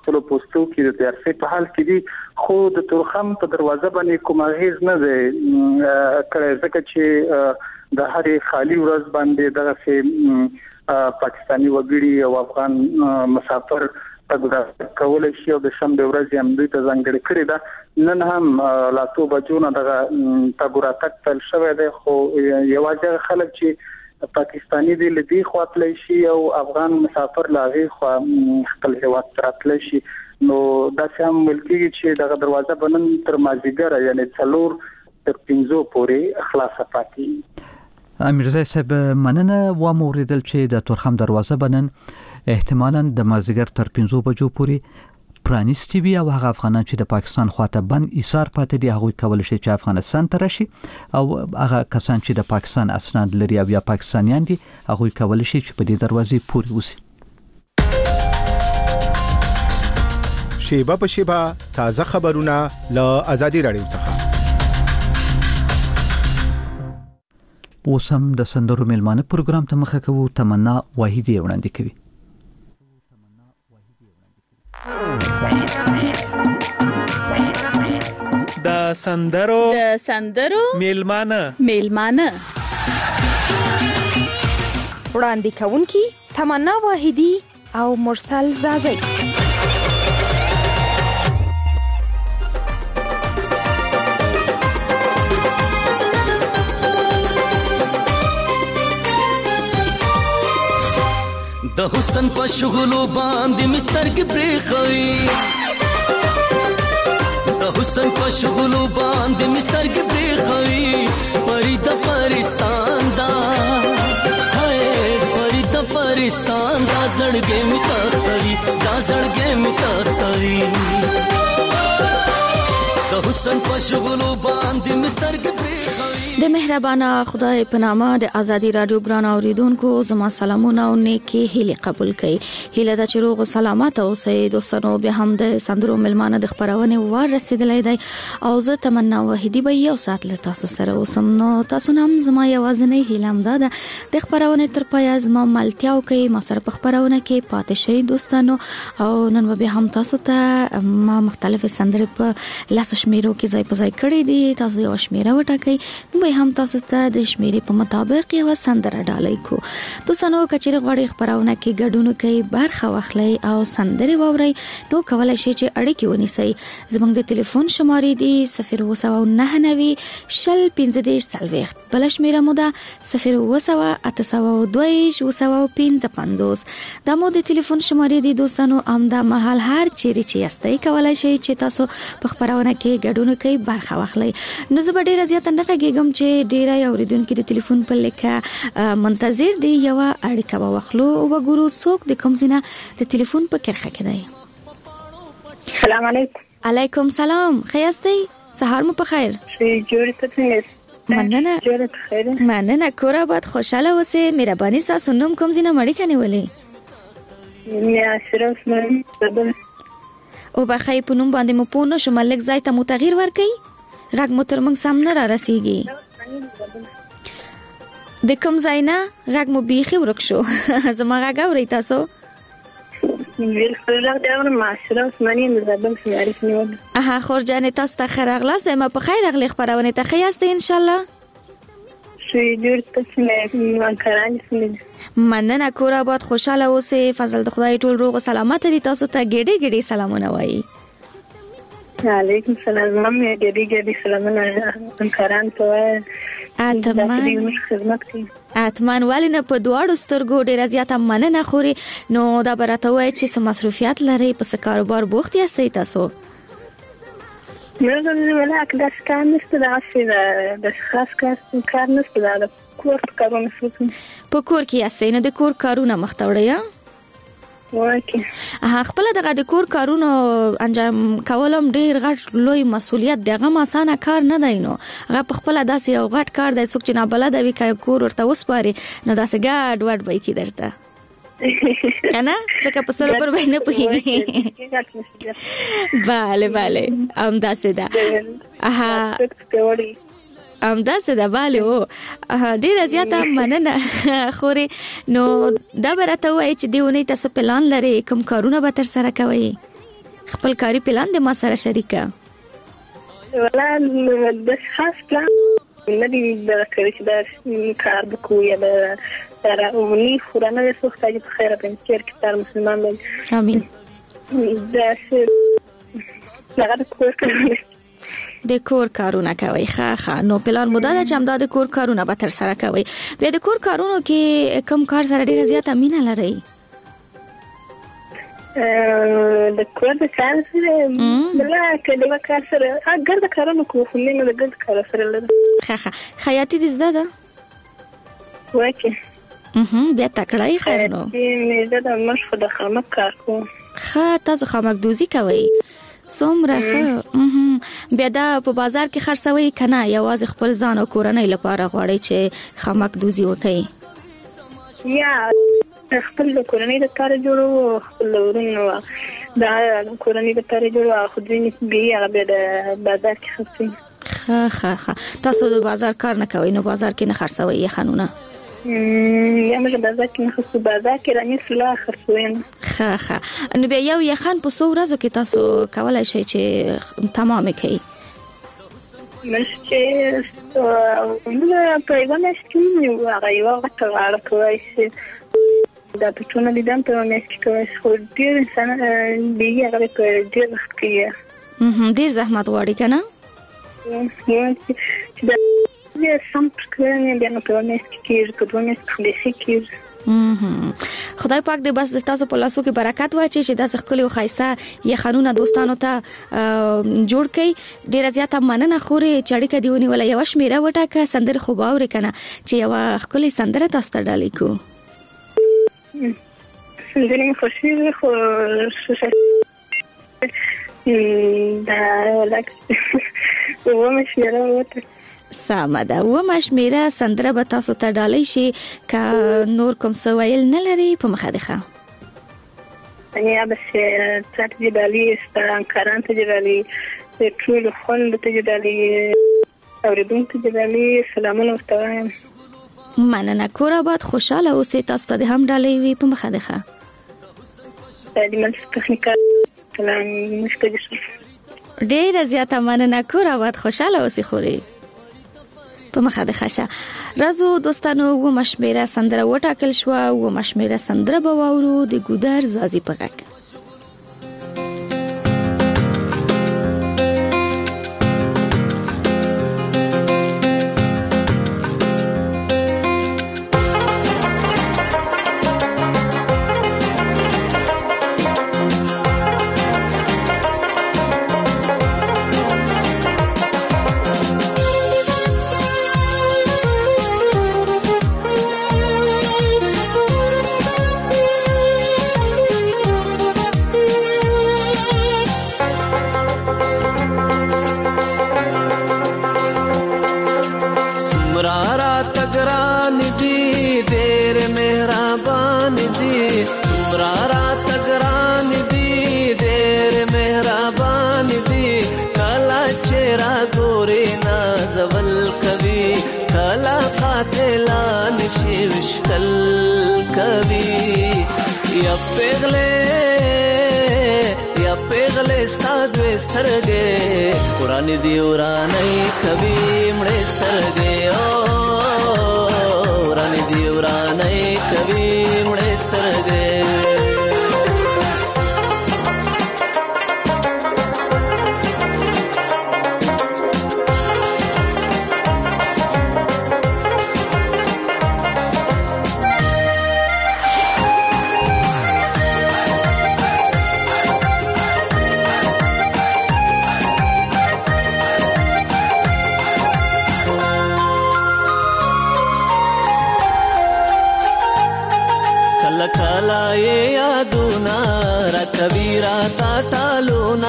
خپل پوسټو کې د تیارسي په حال کې دي خو د تورخم په دروازه باندې کوم غیز نه دی کړی ځکه چې د هرې خالی ورځ باندې دغه پاکستاني وګړي او افغان مسافر تګ کول شي او د شنبه ورځ هم دوی ته ځانګړي کړی دا نن هم لا تو بجونه دغه تګ راتګ تل شوی دی خو یوازې خلک چې پاکستاني دی لدی خواتلی شي او افغان مسافر لاغي خو خپل هیواد تراتلی شي نو دا هم ملکی چې دغه دروازه بنن تر مازیګر یعنی 4 تر 5 پورې خلاصه پاتې امیرزای صاحب مننه و موریدل چې د تورخم دروازه بنن احتمالاً د مازیګر تر 5 بجو پورې پرانیستی وي او هغه افغانان چې د پاکستان خواته بند ایثار پاتې دي هغه کول شي چې افغانستان ته راشي او هغه کسان چې د پاکستان اسناد لري او یا پاکستانیان دي هغه کول شي چې په دې دروازې پورې وسی. شیبه په شیبه تازه خبرونه له آزادي رادیو څخه. اوسم د سندرو میلمانه پروګرام ته مخه کوو. تمنا واحدی وړاندې کوي. د سندرو میلمانه وړاندې کوونکی تمنا واحدی او مرسل زازی. د حسن په شغلو باندې مستر کې پریخوي د حسن په شغلو باندې مستر کې پریخوي پری د پرستان دا هاي پری د پرستان دا زړګې می تختوي دا زړګې می تختوي د حسن په شغلو باندې مستر کې پریخوي. د مهربانه خدای په نامه د آزادي رادیو ګران اوریدونکو زما سلامونه او نیکی هیله قبول کړئ. هیله د چروغ سلامت او سې دوستانو به هم د سندرو ملمانه د خبرونه ور رسیدلې دی او زه تمنا واحدی به یو سات له تاسو سره اوسم. نو تاسو هم زما یوازنې هیله هم ده د خبرونه تر پای زما ملتیاو کوي ما سره په خبرونه کې پاتې شي دوستانو او نن به هم تاسو ته ما مختلف سندرې په لاس شمیرو کې ځای په ځای کړې دي. تاسو یو شمیره وټاکئ به هم تاسو ته د شمیرې په مطابق یو سندره ډالۍ کو. دوستانو کچېره غوړي خبرونه کې ګډون کوي برخه واخلئ او سندرې واورئ نو کولای شئ چې اړیکې ونیسئ. زموږ د ټلیفون شمارې دي 099 شل 15 سلويخت بل شمیره مو ده 02822 دا مو د ټلیفون شمارې دي دوستانو. امدا محل هر چیرې چې یاستئ کولای شئ چې تاسو په خبرونه کې ګډون کوي برخه واخلئ. نو زه ډیره زیاته نه کېږم چې ډیره اوریدونکو د ټلیفون په لیکه منتظر دي یو اړیکه واخلو او وګورو څوک د کوم ځای د ټلیفون په کرخه کې دی. سلام علیکم. علیکم سلام. خیاستئ سهار مو په خیر. جوړ ته مننه کور آباد خوشاله اوسئ. مهرباني تاسو نوم کوم ځای مړی کنه ولې میا اشرف من او بخای په نوم باندې مو پونه شو ملک ځای ته مو تغییر ورکړي غږ مو تر موږ سم نه را رسیږي. د کوم ځای نه غږ مو بیخي ورک شو زما غږ اورئ تاسو اها خور جان تاسو ته خیر اغلاس ما په خیر اغلی خبرونه ته خیاست ان شاء الله مننه کور آباد خوشاله اوسئ. فضل د خدای ټول روغ او سلامت دي. تاسو ته ګډي سلامونه وایي. علیکم سلام مې ګډي سلامونه انکاران ته اتمن ولینه په دواړو سترګو ډیره زیاته مننه خوري. نو دا برته وای چې سم مصروفیات لري په کاروبار بوخت یاستئ تاسو؟ نه ولا اکداس کار نشته د خاص کار نشته د کور کارونه په کور کې یاستئ نه د کور کارونه مختوړیا خپل دغه د کور کارونو انجام کولم ډیر غټ لوی مسؤلیت دغه اسانه کار نه دی. نو هغه په خپل داسې یو غټ کار دی څوک چې نه بلد وي کای کور ورته وسپاري نو داسې ګډ وډ وای کی درته کنه څنګه په سره پر وینه پوهیږي. bale داسې ده اها داسې ده bale ډیره زیاته مننه خوري. نو دا برته وای چې دیونه تاسو پلان لري کوم کارونه به تر سره کوي؟ خپل کاری پلان د ما سره شریکه. ولا د خاص پلان نه دی د کړی چې دا کار وکړو یا د راونی خورانه د سوختای په خیر په چیر کې تر مسلمان دی. امين. دا څه د کور کارونه کوي. ښه نو پلان مو دا چې همدا د کور کارونه به تر سره کوي. بیا د کور کارونو کې کم کار سره ډیره زیاته مینه لري؟ د کور د کار سره بلا کله کار سره اگر د کارونو کوو خو نه د ګډ کار سره لري. ښه خیاطي دې زده ده؟ وکه بیا تکړه خیر نو مې زده مشخه د خامک کار کوم. ښه تاسو خامک دوزي کوي څومره ښه. بیا دا په بازار کې خرڅوي کنه یوازې خپل ځان او کورنۍ لپاره غواړي چې خامک دوزي وکړي؟ یا خپل کورنۍ لپاره جوړو خپل ورونو دا کورنۍ لپاره جوړو خو ځینې بیا هغه د بازار کې خرڅوي. ښه تاسو د بازار کار نه کوئ نو بازار کې نه خرڅوي یا خانونه؟ یا موږ بازار کې نه خرڅو بازار کې راني سلا خرڅوي. ښه نو بیا یو یخن په 100 ورځو کې تاسو کولای شئ چې تمام کړئ؟ مشه موږ په یوه میاشت کې هغه یو وخت راکوي چې دا په ټول لیدم په میاشت کې کوي خو ډیر انسان دی هغه په ډیر وخت کې ډیر زحمت غواړي کنه؟ دا سم پرکړنه بیا نو په میاشت کې په دوه میاشت کې خدای پاک دې بس تاسو په لاسو کې برکت واچي چې داسې خپل او خایسته یا خانونه دوستانو ته جوړ کړي. ډیره زیاته مننه خوري چړې دیونی ولا یو شمیره وټاکه سندره خو باور کنه چې یو خپل سندره تاسو ته ډالې کو. سندره خوشي خو دا لکه ومشمیره وته سامده و مشمیره سندره به تاسو ته ډالۍ شي که نور کوم څه ویل نه لري په مخه ده. یا بس تجربه ستانکاران تجربه ټول خوند تجربه اوریدون تجربه سلامونه ورته مننه. کور آباد خوشاله اوسئ. تاسو ته هم ډالۍ وي په مخه ده. د مل تخنیکا سلام مشکل ډیره زیاته مننه. کور آباد خوشاله اوسئ خوري په مخه ده. خشه رازو دوستانو و مشمیره سندره وټاکل شو و مشمیره سندره به واورو د ګودر زازي په غک. قرآن دی ورانی کبھی مڑے سترگے قرآن دی ورانی کبھی مڑے سترگے کبیرا تا ټالونا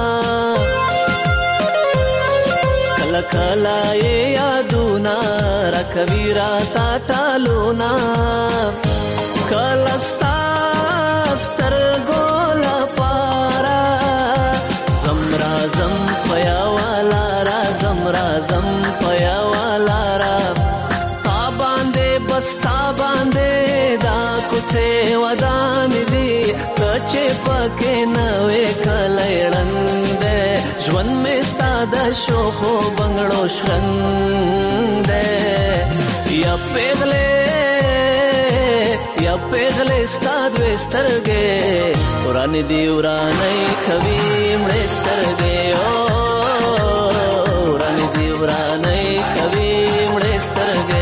کلا کلا یادونا را کبیرا تا ټالونا کلا ستر ګولا پارا زمرا زم پیا والا را زمرا زم پیا والا را تا باندې بستا باندې دا کوڅه ودان دي چې پکې نوې کله شوخو بنگړو شرنګ دې یا پیغله ستاد وسترګې ورانه دی ورانه کوي مړ سترګې او ورانه دی ورانه کوي مړ سترګې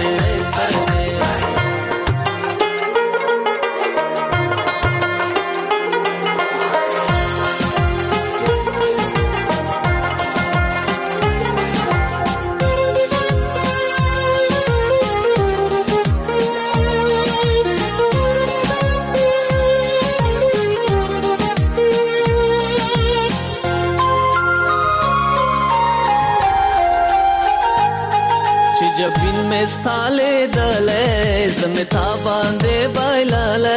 ستاله دله زمتا باندې بایلاله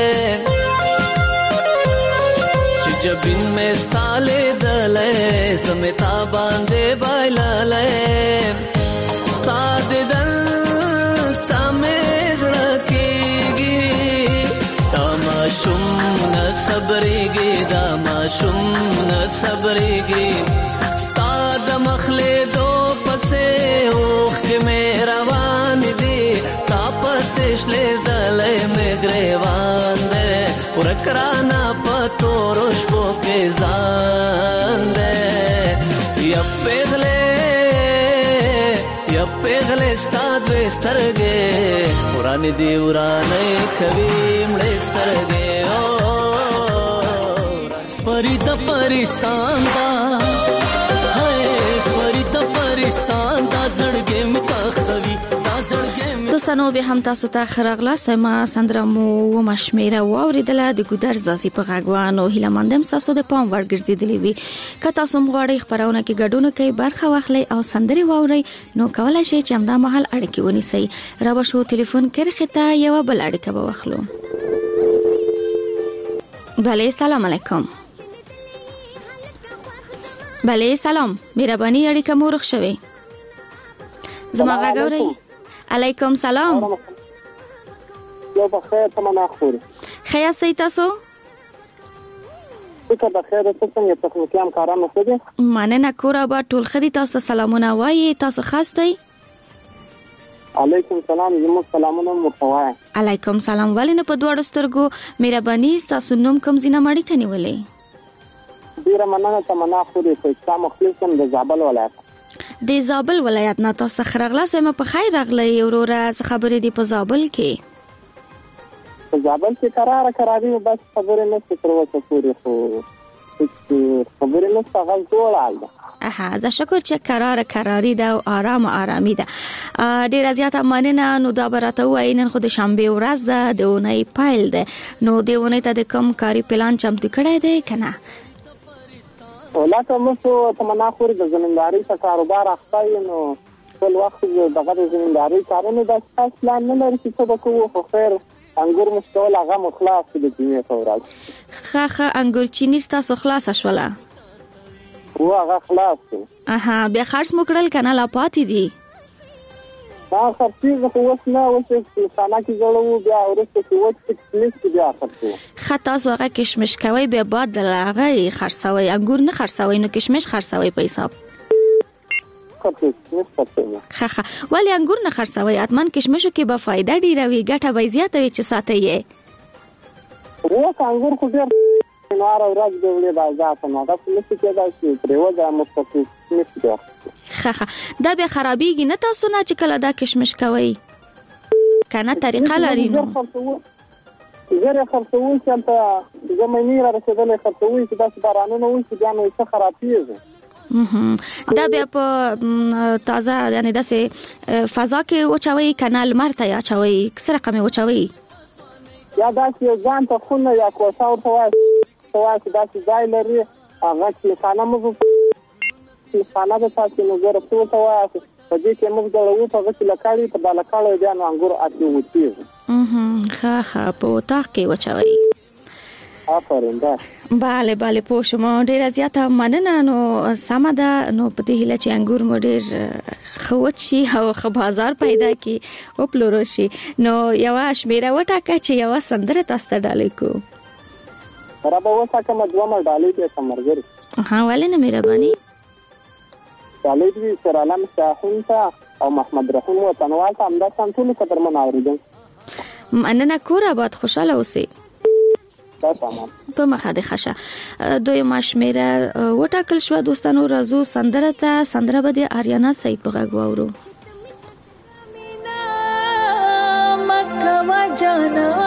چې جبین مې ستاله دله زمتا باندې بایلاله ستاد دل تمه زړکیږي تماشم نه صبرېږي دماشم نه صبرېږي ستاد مخله دو پسه اوخ کې مې روان دي تاسو شلې دلې مې ګریوان دې ورکرانا پتورش بو کې ځان دې یا پیغله ستاد وسترګې ورانه دی ورانه کوي مړ سترګې او فرید پرستان دا دوستانو به هم تاسو ته خراغلاست ما سندره مو مشمیره واوریدله د ګودر زاسي په غوانو هیله مندم تاسو د پام ورګرځیدلی وي که تاسو مغواړئ خبرونه کې ګډون کوي برخه واخلئ او سندري واورئ نو کولای شئ چې همدا مهال اړیکې ونیسئ را به شو ټلیفون کرخه ته یو بل اړیکه به واخلو. بله سلام علیکم. بله سلام مهرباني اړیکه مو رخ شوي زما غاګوري. علیکم سلام. یو بخیر تمنا خوري خیا سي تاسو څه بخیر څنګه تاسو کوم کارونه کوي مننه کورا با ټول خدي تاسو سلامونه وایي تاسو خاصتي. علیکم سلام زموږ سلامونه متوای. علیکم سلام ولینه په دوړ سترګو مهرباني تاسو نوم کوم زینه مړی کني ولې ډیره مننه تمنا خوري چې تاسو مخلصم د زابل ولایت د زابل ولایت نه تاسو خرغلا سم په خیر راغلی وروره خبرې دی په زابل کې په زابل کې قرار دی بس خبرې نه څه وته پوری خو خبرې نه څنګه جوړال زه شکر چې قراری ده او آرامي ده ډیر زیاته مننه. نو دا براته وای نن خو د شنبه ورځ ده د اونۍ پایل ده نو د اونۍ ته د کم کاری پلان چمتو کړی دی کنه ولاته مو تمنا خوري د زمینداری په کاروبار اخته نو ټول وخت دغه د زمینداری کارونه د اساس پلان نه لري چې څه وکړو خو خیر انګور مستول هغه مخلاص دي چې فورال خه انګور چینی تاسو خلاص شولا هغه خلاص بیا خرڅ مکړل کنه لا پاتې دي خرڅې خو اوس نه اوس څنګه کې جوړو بیا ورسته چې وڅ لیست بیا خرڅو خطا زوغه کشمش کوي به بعد دغه خرڅوي انګور نه خرڅوي نو کشمش خرڅوي په حساب خخه ولی انګور نه خرڅوي اتمن کشمشو کې به فائدہ ډیره وي ګټه به زیاته وي چې ساتي یې وو انګور خو ډیر نوار ورځ دی ولې بازار ته نو دا څه کې دا چې پرېوځه مستقیم نشته خخه دا به خرابېږي نه تاسو نه چې کله دا کشمش کوي کنه طریقه لري نو زه خرڅوم چې په زمینی را رسیدلې خرڅوم چې دا بارانونه وي چې بیا نو څه خرابېږي دا بیا په تازه یعنی داسې فضا کې وچوي کانال مرته یا چوي څه رقم وچوي یا دا چې ځان ته خونه یا کوڅه ورته وایي دا چې ځای لري هغه چې خانه مو خانه به تاسو نو زه رسول ته وایي په دې کې موږ دغه په غوښتل لکړی په دالکړو بیا نو انګور اته وتی خا په تاخ کې وچوي آفرین ده bale پوښم ډیر زیاته مننه نو سم ده نو په دې هله چې انګور مو ډیر خوت شي او خو بازار پیدا کی او پلورو شي نو یو شمیره وټاکه چې یو سندره تاسو ته ډالې کو را به وسه کوم دوه مړ ډالې کې سمرګر ها ولې نه مهرباني طالب دي سر علم شاهین ته او محمد رحیم وطنوال ته همدا سم ټول قدرمن اوریدل. مننه کور آباد خوشاله اوسئ. تمام په مخه د خشه دوی ماشمیره وټاکل شو. دوستانو راځو سندره به د آریانا سعید په غږ واورو. مکه جانا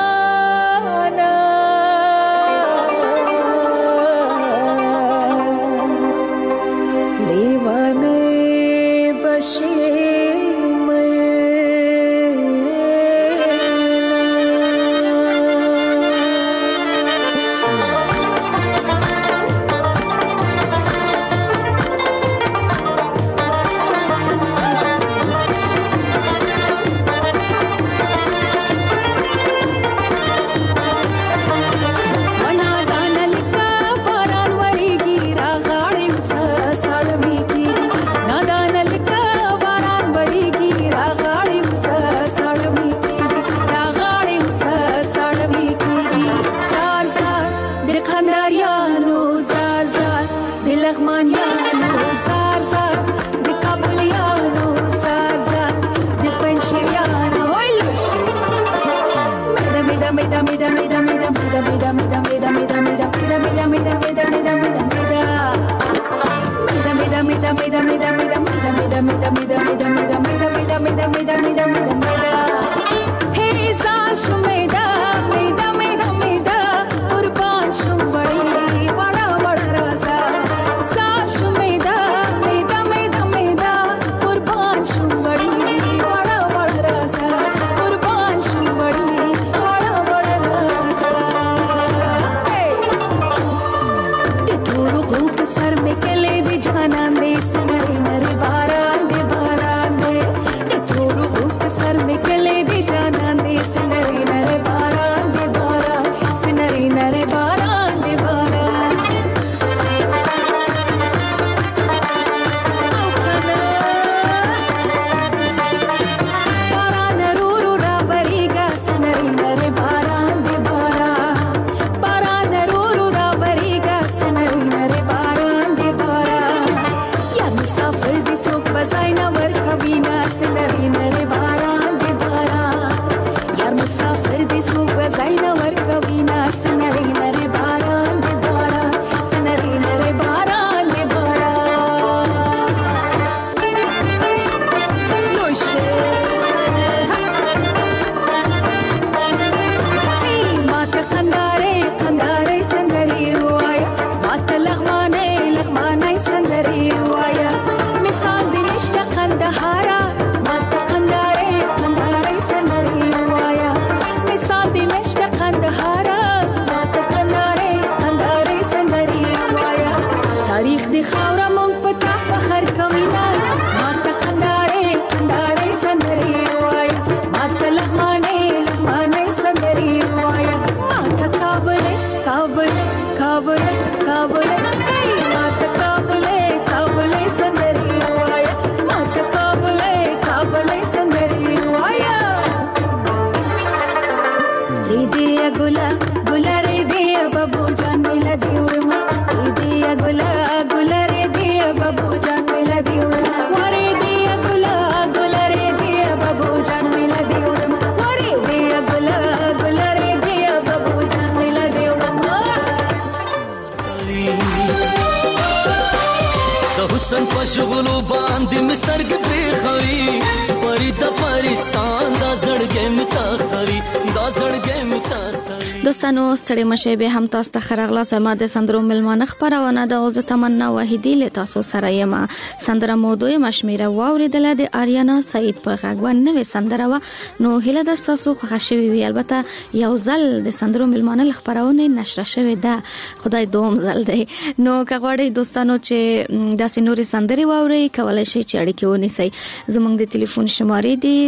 حسن پشغلو باندې مسترګ پرې خوي پری د پرستان دا زړګې متاخري دا زړګې متاخري. دوستانو ستړي مشه به هم تاسو ته خرغلا سما د سندرو ملمانه خبرونه د اوز تمنا واحدی له تاسو سره یم. سندره موضوع مشمیره واوریدله د آریانا سعید په غږ نوې سندره و. نو هله د تاسو خوښ شوی وی البته یو ځل د سندرو ملمانه خبرونه نشر شوی ده خدای دوم ځل دی. نو کغواړی دوستانو چې د سنوري سندري واوري کولای شي چې اړیکه ونیسي. زموږ د ټلیفون شمارې دی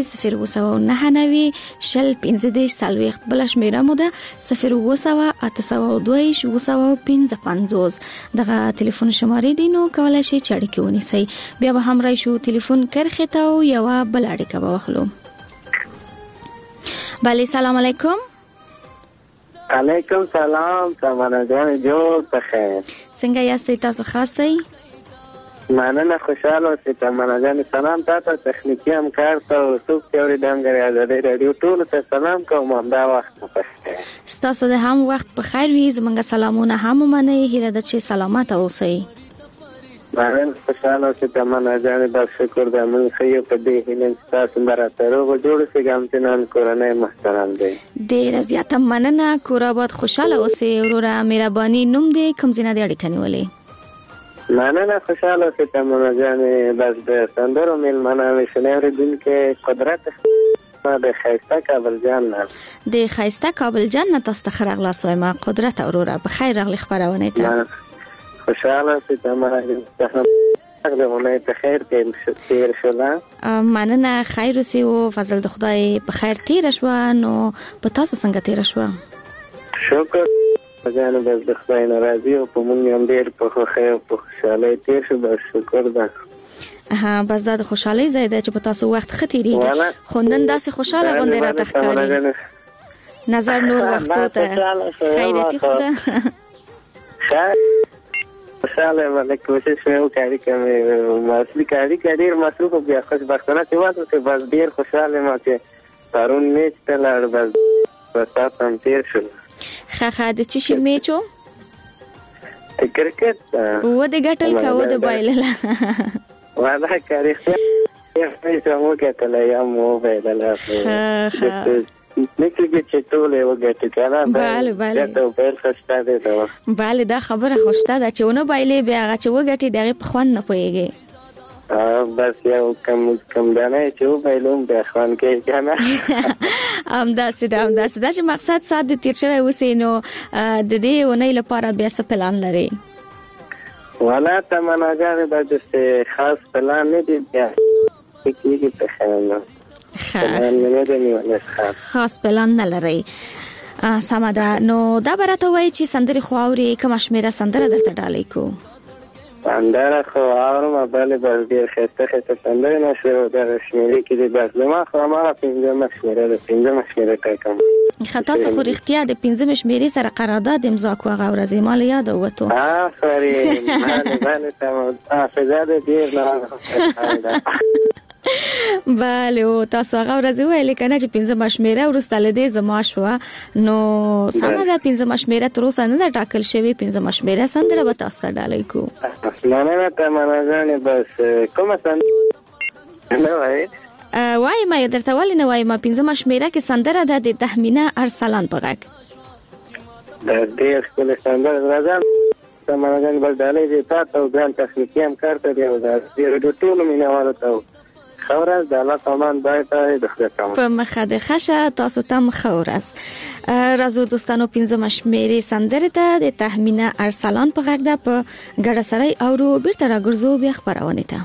099 شل 15 سالويخت بل شمیره مو ده 02822 دغه ټلیفون شمارې دی. نو کولای شي چې اړیکه ونیسي. بیا به هم راشو ټلیفون کرخه ته او یو بل اړیکه به واخلو. بله سلام علیکم. علیکم سلام سمانه جان جوړ بخیر. څنګه یاستئ تاسو خاصئ؟ مننه، خوشاله اوسئ. تمنا جان سلام تاسو تخنیکی همکار ته او څوک چې اورېدونکي آزادۍ راډیو ټولو ته سلام کوم. همدا وخت مو پخیر. ستاسو د هم وخت په خیر وي. زمونږ سلامونه هم ومنئ. هیله ده چې سلامت اوسئ. مننه، خوشاله اوسئ. تمنا جان بس شکر د موږ خو په دې هیله چې تاسو برابر روغ جوړ شئ. ګامتنان کورنۍ محترم دی. ډېره زیاته مننه. کور آباد خوشاله اوسئ. وروره مهرباني نوم دی، کوم ځای نه دی اړیکه نیولې؟ مننه، خوشاله اوسئ. تمنا جان بس د سندرو میلمانه وشنه اوریدونکي قدرت د خایسته کابل جان نه د خایسته کابل جان نه تاسو ته راغلاست. ما قدرت وروره په خیر راغلی خبرونه ته. خوشاله اوسئ. تمنا جان خبرونه ته خیر تیر شولا. مننه، خیر اوسئ او فضل د خدای په خیر تیر شو. نو په تاسو څنګه تیر شو؟ شکر جان بس د خدای ناراضي او په مونږ هم ډیر په خوښۍ او په خوشاله تیر شو. بس شکر ده. بس دا د خوشحالي ځای دی چې په تاسو وخت ختیریږي. خو نن داسې خوشاله غونډه راته ښکاري. نظر نور وختو ته خیرتي خو ده. خوشاله مله کوشش وکړي کوم اصلي کاری ډیر مصروف بیا خوشبختانه چې واده ته بس ډیر خوشاله ما چې پرون میچ ته لاړ. بس تاسو هم تیر شو. خخه د چی شي میچو؟ کرکټ. و د ګټل کا و د بایلل. واده کاری خو مو کتل یا مو بایلل. نکړي چې ټول یو ګټه کړه. بله ته په خسته ده دا. بله دا خبره خوشته ده چې ونه بایلې بیا هغه چې وګټي دغه په خوان نه پويږي. بس یو کم دانه چې وبایلوم د خوان کې کنه. همداسې دا چې مقصد سات د تیر شوی اوسې. نو د دې ونې لپاره بیا څه پلان لري؟ ولا تمنا جان د خاص پلان نه دی. بیا کېږي په خیال خاص پلان نه لري. سمه ده. نو دا برته وای چې سندري خواوري کوم شمیره سندره درته ډالې کو؟ سندره خو اورم بل بل ډیر خسته سندره نشو د شمیره کې د بس ما خو ما پنځه مشمیره کوم. خطا څه خو اختیار د 15 شمیرې سره قرارداد امضا کو غوړه زمال یاد وته. آفرین. بله تمام. حافظه دې نه. بله او تاسو هغه ورځ ویل کنه چې 15 مشمیره ورسته لدې زما شو. نو سمه ده 15 مشمیره تر اوسه نه ټاکل شوی. 15 مشمیره سندره به تاسو ته ډالې کو. نه تمنا جان بس کومه سندره نه وای ما درته ولې نه وای ما 15 مشمیره کې سندره ده د تهمینه ارسلان په غږ. د دې خپل سندره راځم. تمنا جان بس ډالې دې تاسو ځان تخنیکی هم کار ته دی او دا د ټولو مینوالو ته خورز د الله تامان دایته د خدای په مخه د خشه تاسو ته خورز. راځو دوستانو 15 مشمیره سندره ته د تهمینه ارسلان په غږ ده په ګډه سره او بیرته راګرځو بیا خبرونه ته.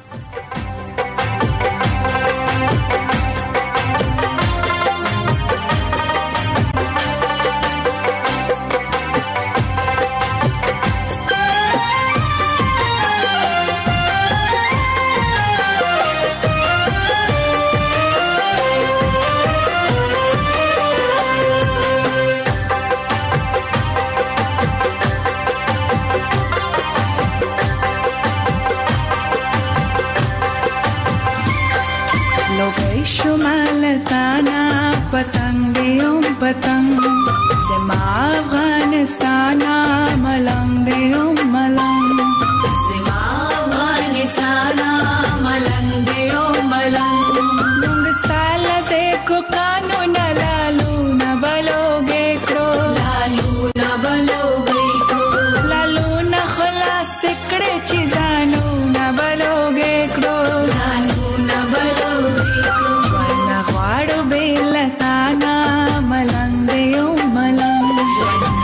पतंग ज़िमा अफ़ग़ानिस्ताना मलंग देओ मलंग ज़िमा अफ़ग़ानिस्ताना मलंग देओ मलंग लुंग साल से को कानून लालू न बलोगे क्रो लालू न बलोगे क्रो लालू न खलास सिकड़े चीज़ानू न बलोगे क्रो जानू न बलोगे क्रो वरना ख्वाड़ो बेलताना मलंग देओ मलंग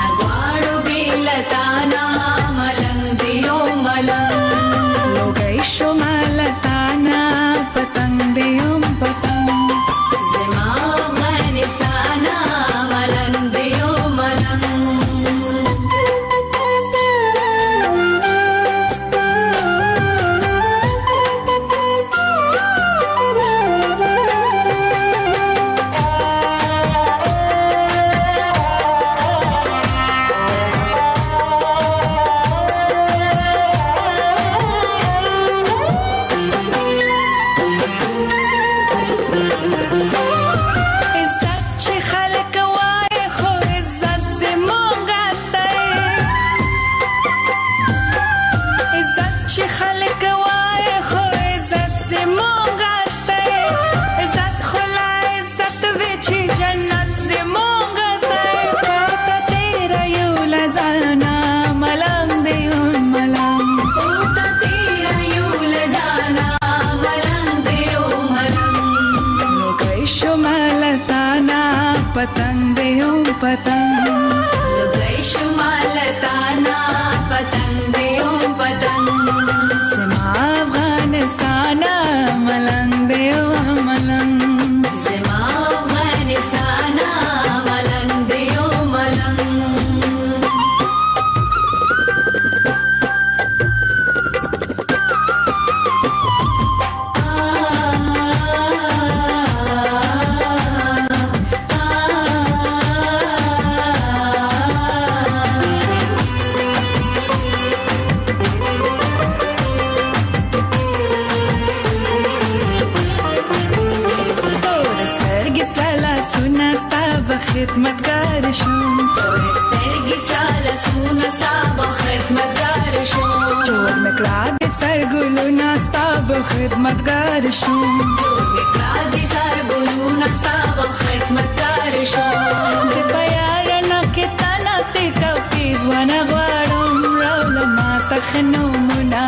خدمتگار شم تورسترگی سال سونا ستا خدمتگار شم جور مکراد سرگلونا ستا خدمتگار شم جور مکراد سرگلونا ستا خدمتگار شم زپیارنا کتانا تیتا پیزوانا غوارم رولا ما تخنومنا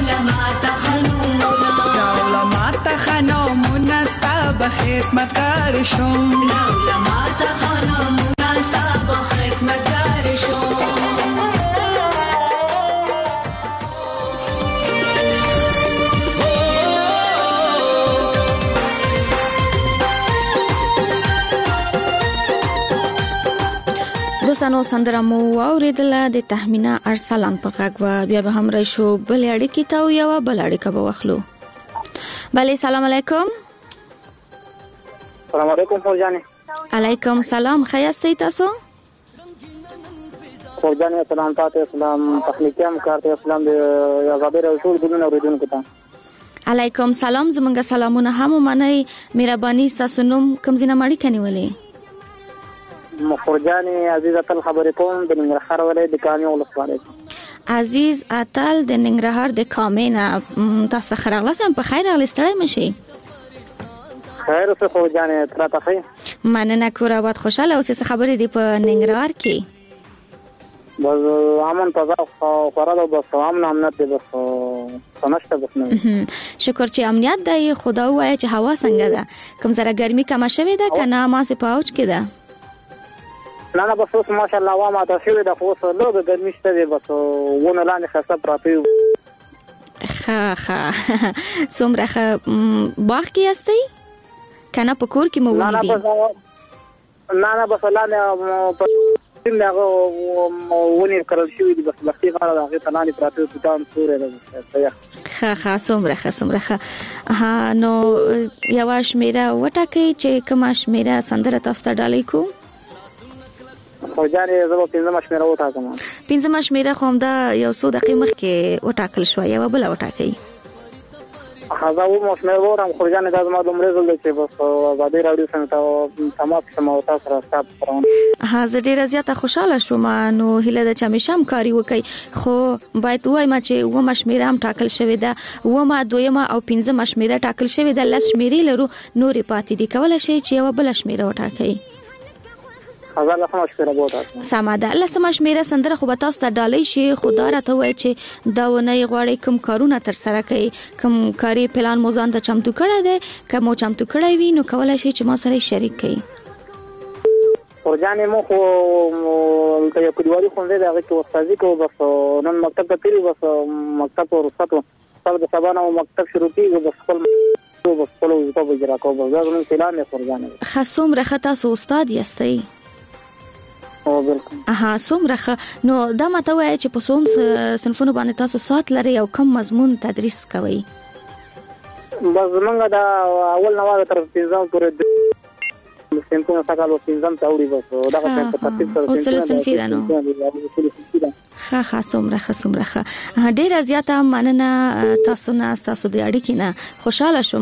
خانمونا ستا خدمتگار شم لولمات خانمونا ستا خدمتگار شم دوستانو سندره مو اوریدله د تهمینا ارسلان په غږ و بیا به هم راشو بل اړیکې ته یو بل اړیکه به واخلو. بله سلام علیکم. سلام علیکم فوجانه. علیکم سلام. خیاستی تاسو؟ فوجانه سلام تاسو سلام تخلیقیم کارته اسلام د آزادۍ رسول ګلونه اوریدونکو ته. علیکم سلام. زمونږ سلامونه هم منئ. مهرباني تاسو نوم کوم ځای نه مړی کنيولې؟ مخرجاني عزیز اتل خبرې کوم د ننګرهار ولایت د کامې ولسوالۍ. عزیز اتل د ننګرهار د کامې نه تاسو ته راغلم. په خیر راغلی ستړی مشي؟ خیر اوسه فوجانه تر تاسو. مننه کور آباد خوشاله اوسه. څه خبرې دی په ننګرهار کې؟ بس امن تازه خورا بس امنیت دی بس سمشته بس نه. شکر چې امنیت دی. خدا وایي چې هوا څنګه ده؟ کوم زره ګرمي کم شوه ده کنه ما سه پاوچ کې ده؟ نه بس اوس ماشاءالله وا ما تاسو د خوښ له ګرمي شته دی بس ونه لاندې خاصه پراته. ها څومره باغ کې یاستئ کنه په کور کې مو ونی دي؟ نه بس لاندې په څنګه ونی کړل شوې دي بس لختي غاړه هغه تلاني پراته توتان سورې ده. ها څومره ها نو یو شمیره وټاکي چې کوم شمیره سندره تاسو ته ډالۍ کو؟ فوجانه زه په 15 شمیره وټاکم. 15 شمیره خو دا یو څو دقیقې مخکې وټاکل شو. یو بل وټاکي هغه مو شمیره ورم فوجانه د زما د مرزل چې بس آزادۍ راډیو څنګه تمام سمو تاسو را ستاب پرون. ها زه ډیره زیاته خوشاله شوم. نو هله د چمیشم کاری وکي خو باید وایم چې و مشمیره هم ټاکل شوی ده. و ما دویمه او 15 مشمیره ټاکل شوی ده. لس شمیرې لرو نورې پاتې دي. کولای شي چې یو بل شمیره وټاکي؟ هغه لسمه شمیره وټاکم. سمه ده. لسمه شمیره سندره خو به تاسو ته ډالۍ شي. خدا راته وایي چې دا ونه غواړي کوم کارونه تر سره کوي کوم کاری پلان مو ځان ته چمتو کړی دی. کوم چمتو کړی وي نو کولای شي چې ما سره شریک کړي. ورجانې مو خو یو کډوالي خو دې هغه کې استادي کو بس نن مکتب ته تیری بس مکتب ورسته سره د سبانه مکتب شروع کیږي بس خپل وظیفه به اجرا کوم. زه نن اعلان نه ورجانې خاصوم رخته سو استاد یاستئ؟ او بالکل. څومره نو دا ماته وایي چې په څوم صنفونو باندې تاسو سات لري او کم مضمون تدریس کوي؟ بس موږ دا اول نو تر 15 پورې د صنفونو څخه له 15 ته وړي بس دا څنګه په ترتیب سره اصول صنفي ده نو. ها څومره ډیر زیاته مننه تاسو نه تاسو د اړیکې نه خوشاله شوم.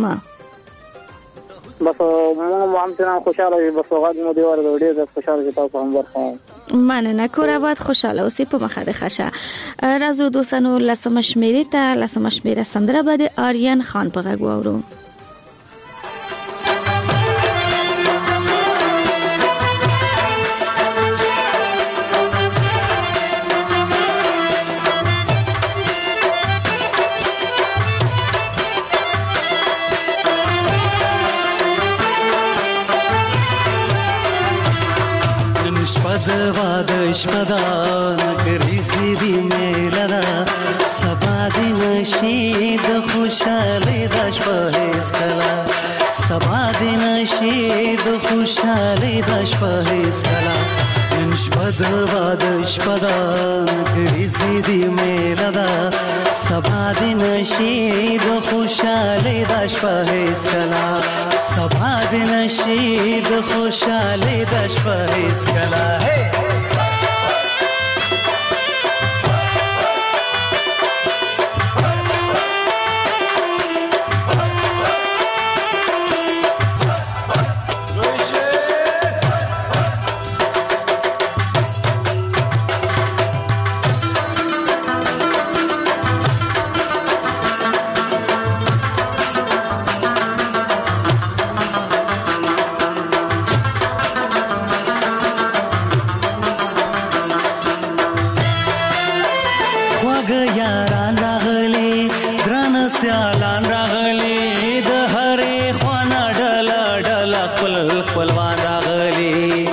بس مو هم څنګه خوشاله وي بس غږ مو دی ورته ډیر خوشاله چې تاسو هم ورته مننه کور آباد خوشاله اوسې په مخه ده خشه. راځو دوستانو لسمه شمیره سندره به د آریان خان په غږ واورو. شپدان کریزی دی میلنا سبا دی نشید خوشالی داش پهیز کلا سبا دی نشید خوشالی داش پهیز کلا شپدان کریزی دی میلنا سبا دی نشید خوشالی داش پهیز کلا سبا دی نشید خوشالی داش پهیز کلا. یاران راغلي درن سیالان راغلي د هرې خوانه ډله ډله خپلوان راغلي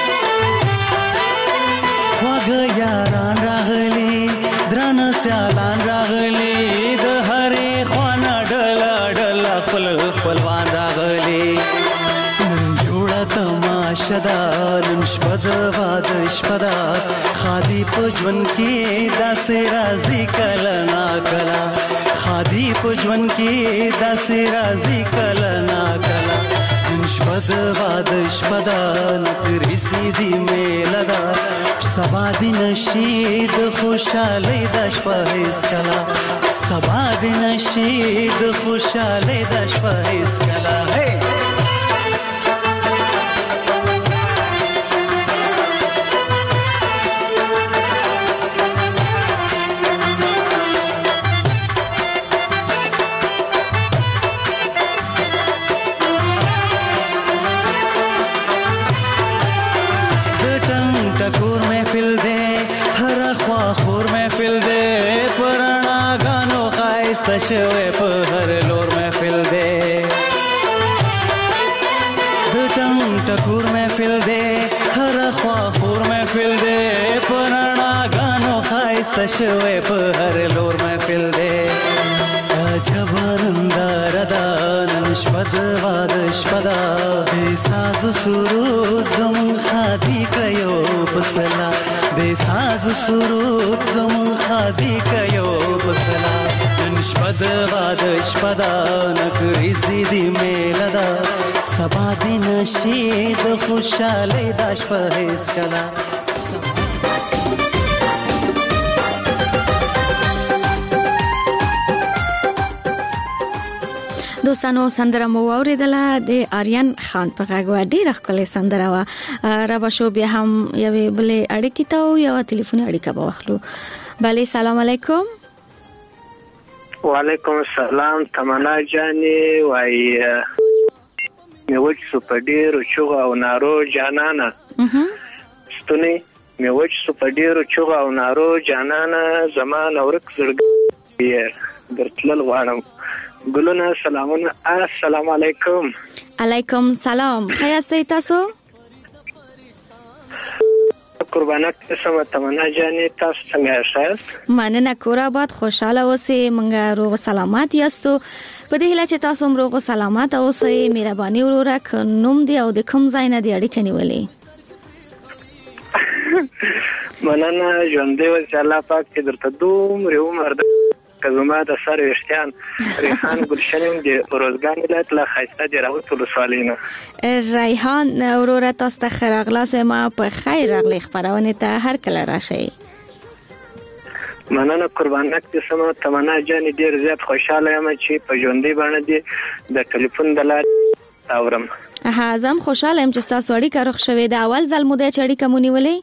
خواږه یاران راغلي درن سیالان راغلي د هرې خوانه ډله ډله خپلوان راغلي نن جوړه تماشه ده نن شپه د واده شپه ده خادي په ژوند کې داسې راځي کله ناکله خادي په ژوند کې داسې راځي کله ناکله نن شپه د واده شپه ده نکرې سیدي میله ده سبا دې نشي د خوشحالۍ دا شپه هېڅکله سبا دې نشي د خوشحالۍ دا شپه هېڅکله شوی په هر لور محفل دی د ټنګ ټکور محفل دی هر خوا خور محفل دی په رڼاګانو ښایسته شوی په هر لور محفل دی عجب ننداره ده نن شپه د واده شپه ده د سازو سرود زموږ خادي کړه یو په سلا د سازو سرود زموږ خادي کړه یو په سلا نن شپه د واده شپه ده نکرې سیدي میله ده سبا دې نشي د خوشحالۍ دا شپه هېڅکله دوستانو سندره مو اوریدله د آریان خان په غږ و ډیره ښکلې سندره وه را به شو بیا هم یوې بلې اړیکې ته او یوه تلیفوني اړیکه به واخلو بلې سلام علیکم وعلیکم السلام تمنا جانې وایي مې وچ سو په ډېرو چغو او نارو جانانه ستونی مې وچ سو په ډېرو چغو او نارو جانانه زمانه ورک زړګی درتلل غواړم ګلونه سلامونه السلام علیکم علیکم سلام ښه یاستئ تاسو قربانک سم تمنا جانې تاسو څنګه یاست مننه کور آباد خوشاله اوسئ موږ روغ سلامات یاستو په دې هیله چې تاسو هم روغ سلامات اوسئ مهرباني وروره که نوم دی او د کوم ځای نه دی اړیکه نیولې مننه ژوندی اوسئ الله پاک چې درته دومره عمر که زما د سر ویښتان ریحان ګلشن یم د روزګان ولایت له ښایسته د راوت ولسوالۍ نه ریحان وروره تاسو ته ښه راغلاست ما په خیر راغلی خپرونې ته هر کله راشئ مننه قربانک دې سمه تمنا جانې ډېر زیات خوشحاله یم چې په ژوندۍ بڼه دې د ټلیفون د لارې اورم زه هم خوشحاله یم چې ستاسو اړیکه رخ شوې ده اول ځل مو دی چې اړیکه مو نیولې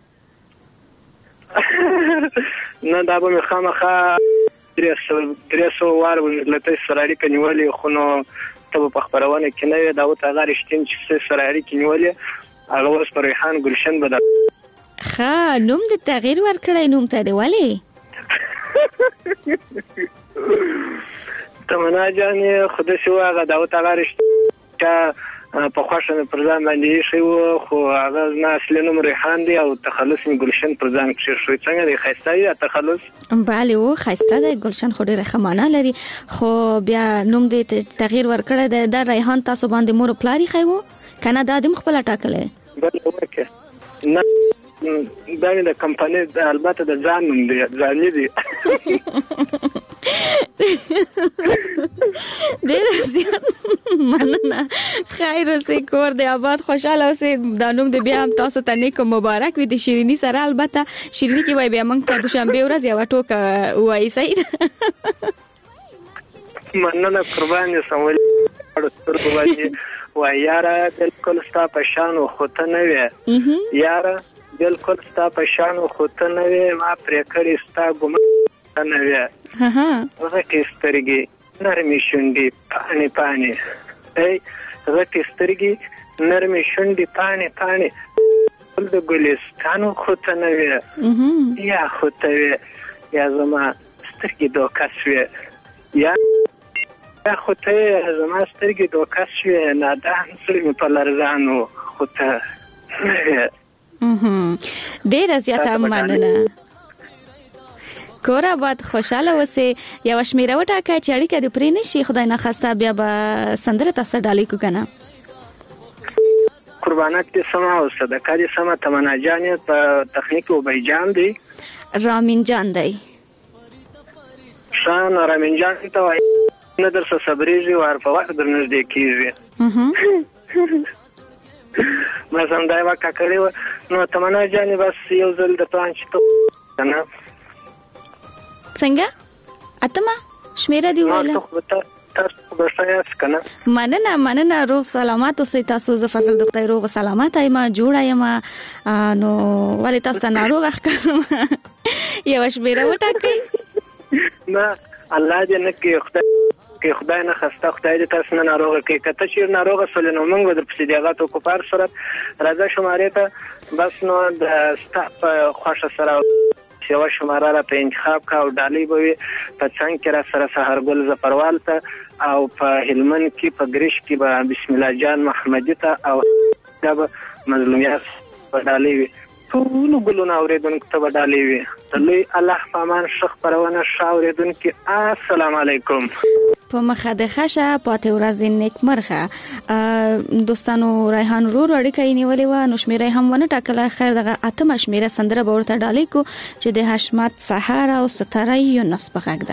نه دا به مې خامخا 300 وار لته سره اړیکه نیولې خو نو ته په خبرونه کې نه وي دا و ته غاری شتین چې سره اړیکه نیولې هغه اوس پر ریحان ګلشن بدل ښه نوم د تغییر ورکړی نوم ته دی ولې تمنا جانې خو داسې وه هغه دا و ته غاری شتین په خوښه مې پر ځان باندې ایښی و خو هغه زما اصلي نوم ریحان دی او تخلص مې ګلشن پر ځان کښېښ شوی څنګه دی ښایسته دی تخلص بله و ښایسته دی ګلشن خو ډېره ښه معنا لري خو بیا نوم دې تغییر ورکړی دی دا ریحان تاسو باندې مور پلار ایښی و که نه دا دې هم خپله ټاکلی بله وکړه نه دا مې د کمپنۍ البته د ځان نوم دی ځاني دی ډېره زیات مننه خیر اوسئ کور دی آباد خوشحاله اوسئ دا نوم دی بیا هم تاسو ته نیک مبارک وي د شیریني سره البته شیریني کې وایي بیا موږ ته دوشنبې ورځ یوه ټوکه ووایي صحیح ده مننه قربان یې سمولي سترګو باندې وایي یاره بلکل ستا په شانو خو ته نه وې یاره بلکل ستا په شانو خو ته نه وې ما پرې کړې ستا ګمان ته نه وې غټې سترګې نرمې شونډې پاڼې پاڼې غټې سترګې نرمې شونډې پاڼې پاڼې ګل د ګلستانو خو ته نه وې یا خو ته وې یا زما سترګې دوکه شوې یا خو ته زما سترګې دوکه شوې نادان سړی مې په لرزان و خو ته ډېره زیاته مننه. کور آباد، خوشاله اوسې. یو شمیره وټاکه چې اړیکه دې پرې نشي، خدای نخواسته بیا به سندره تاسو ته ډالۍ کو کنه. قربانت دې سما او صدقه دې سما. تمنا جان په تخنیک او بیجان دی، رامین جان دی. شان رامین جان ته وای نه درسه صبرېږي ور په وخت درنږدې کیږي. بس هم دا یوه ککړې وه. نو تمنا جانې بس یو ځل د پلان چې ته نه څنګه اتمه شمیره دی ویله. تاسو به ښه یاست که نه؟ مننه. روغ سلامات اوسئ تاسو. زه فضل د خدای روغ سلامت یم، جوړه یم. نو ولې تاسو ته ناروغه ښکارم؟ یوه شمیره وټاکئ. نه الله دې نه کړي، خدای نه خسته، خدای دې تاسو نه ناروغه کړي. که ته چېر ناروغه شولې نو موږ به درپسې د هغه توکوپار صورت راځه شمارې ته. بس نو د ستا په خوښه سره یوه شماره را په انتخاب کا او ډالۍ به وي. په څنګ کې را سره سهارګل ظفروال ته او په هلمند کې په ګریش کې به بسم الله جان محمدي ته او دا به مظلومیت به ډالۍ وي. ټولو ګلونه اورېدونکو ته به ډالۍ وي. د لوی الله په امان ښه خپرونه ښه اورېدونکي السلام علیکم. په مخه د ښه پاتې ورځ دې نیکمرغه. دوستانو ریحان ورور اړیکه یې نیولې وه، نو شمیره یې هم ونه ټاکله. خیر دغه اتمه شمیره سندره به ورته ډالۍ کو چې د حشمت سحر او ستاره یونس په غږ ده.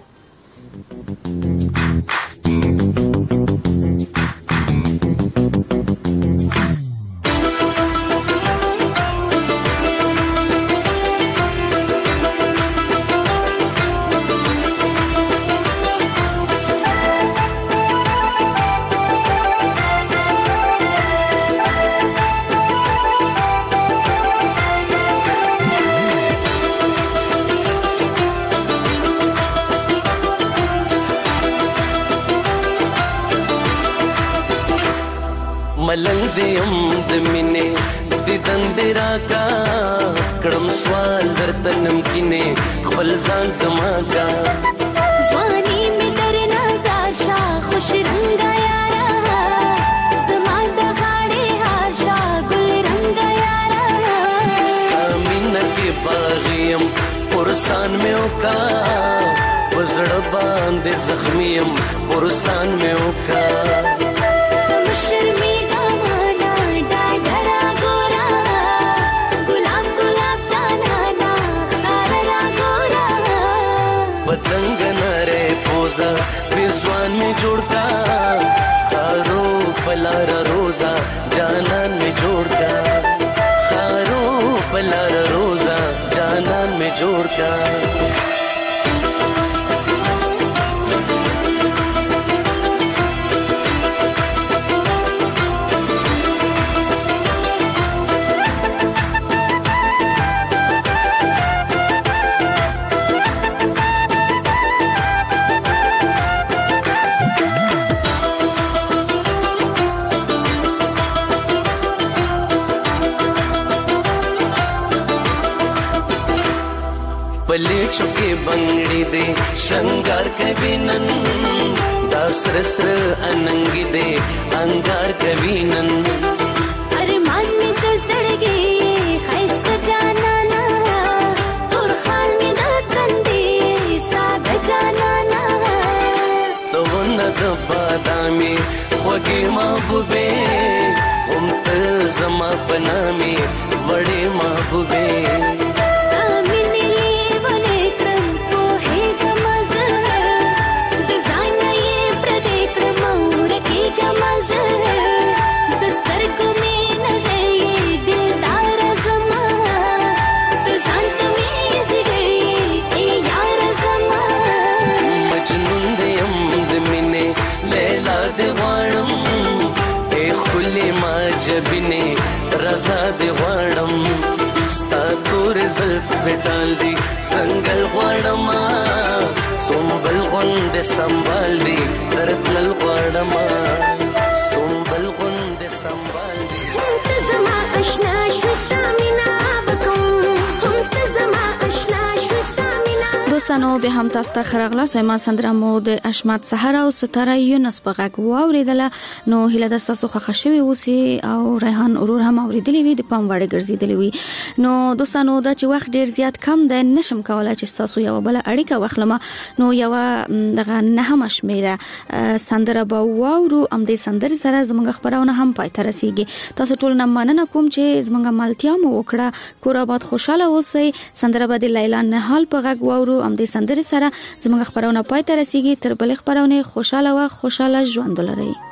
ملنګ دیم د مینې دیدن دې راکا کړم سوال درته نمکینې خپل ځان زما کا ځواني مې در نظر شاه خوش رنگا یارا زما د غاړې هار شاه ګل رنگا یارا ستا مینه کې باغیم پرسان مې وکا وزړه باندې زخمیم پرسان مې وکا شرمی पतंग नरे पोजा विजवान में जोड़ता खारो पलारा रोजा जानन में जोड़ता खारो पलारा रोजा जानन में जोड़ता पले चुके बंगड़ी दे श्रृंगार कविनन दासरस्र अनंगी दे अंगार कविनन अरे मान में तो सड़ गई खैस का जाना ना तुर खान में दतन दे साग जाना ना तो नद बादामी खोगे महबूबे उमत जमा पना में बड़े महबूबे जबिने रजा दे वाड़म स्ता तोर ज़ल्फ बेटाल दी संगल वाड़मा सोमबल गुंडे संभाल दी तरतल वाड़मा सोमबल गुंडे संभाल दी तज़मा अशना श्विस्ता मिना बकुम हम तज़मा अशना श्विस्ता मिना. دوستانو به هم تاسو ته خراغله سیمه سندره مو د اشمت سحر او ستاره یونس په غږ واوریدله نو هله د تاسو خوښ شوي اوسي او ریحان اورور هم اوریدلی وي د پام وړ ګرځیدلی وي نو دوستانو دا چې وخت ډیر زیات کم ده نشم کولای چې تاسو یو بل اړیکه واخلم نو یو دغه نه مشمیره سندره به واورو ام دې سندره سره زموږ خبرونه هم پای ته رسیږي تاسو ټول نه مننه کوم چې زموږ ملتیا مو وکړه کور آباد خوشاله اوسئ سندره به د لیلا نهال په غږ واورو ام دې سندره سره زموږ خبرونه پای ته رسیږي تر بل خبرونه خوشاله ژوند ولرئ